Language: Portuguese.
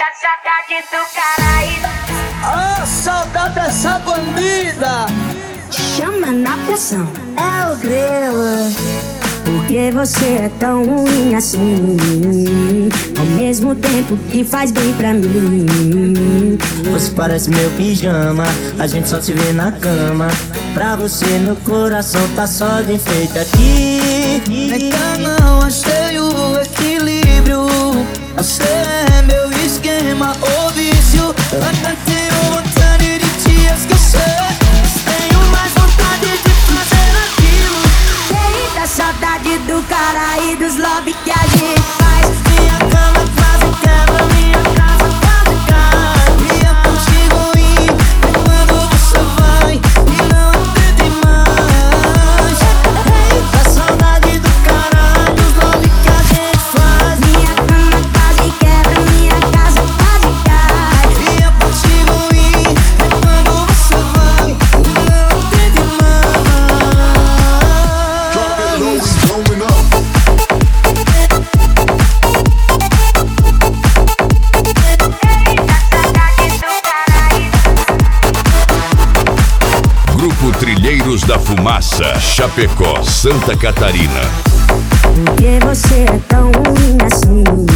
saudade do Caraíba. Ah, saudade dessa bandida. Chama na pressão, é o grelo. Por que você é tão ruim assim? Ao mesmo tempo que faz bem pra mim. Você parece meu pijama, a gente só se vê na cama. Pra você meu coração tá só de enfeite aqui. Ainda não achei o equilíbrio. Você é meu esquema, ô vício. Até tenho vontade de te esquecer. Tenho mais vontade de fazer aquilo. Eita, saudade do cara e dos love que a gente faz. Minha cama quase quebra, minha casa quase cai. E é contigo ir, é quando você vai e não tem mais. Eita, saudade do cara e dos love que a gente faz. Minha cama quase quebra, minha casa quase cai. E é contigo ir, é quando você vai e não tem mais. Drop it low, we blowing up. Grupo Trilheiros da Fumaça, Chapecó, Santa Catarina. Por que você é tão ruim assim?